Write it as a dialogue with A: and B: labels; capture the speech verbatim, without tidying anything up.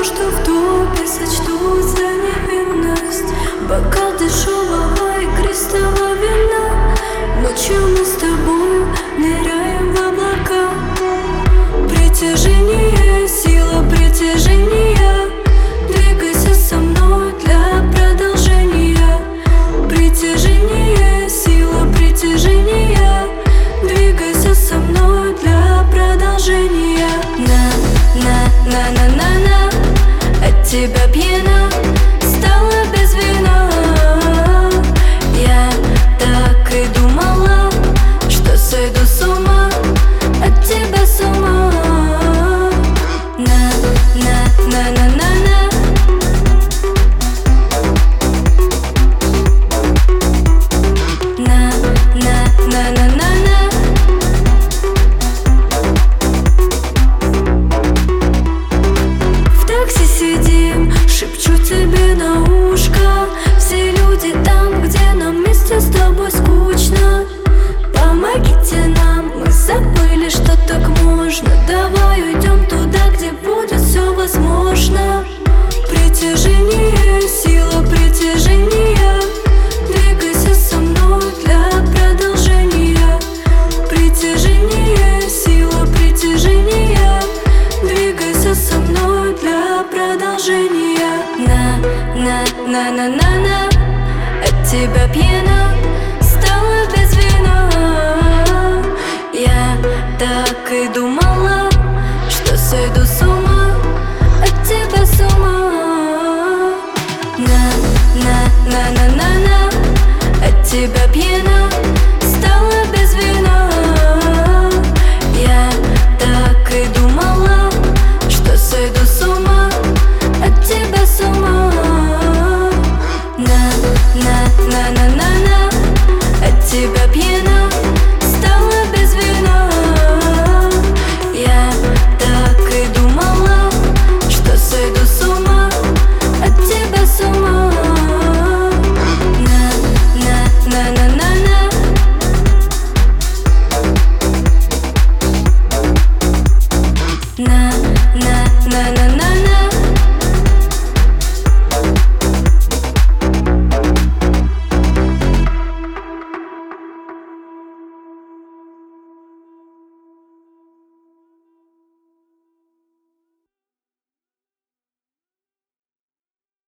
A: что в топе сочту за невинность. Бокал дешевого игристого вина. Ночью мы с тобою ныряем в облака. Притяжение, сила притяжения. Двигайся со мной для продолжения. Притяжение, сила притяжения. Двигайся со мной для продолжения. На, на, на, на, на, на. От тебя пьяна стала без вина. Я так и думала, что сойду с ума от тебя с ума. На, на, на, на, на, на. На, на, на, на, на, на. В такси сидим, шепчу тебе на ушко. Все люди там, где нам вместе с тобой скучно. Помогите нам, мы забыли, что так можно. Давай уйдем туда, где будет все возможно. Притяжение, сила притяжения. Двигайся со мной для продолжения. Притяжение, сила притяжения. Двигайся со мной для продолжения. На, на, на, на, на, на. От тебя пьяна стала без вина. Я так и думала, что сойду с ума от тебя с ума. На, на, на, на, на, на. От тебя пьяна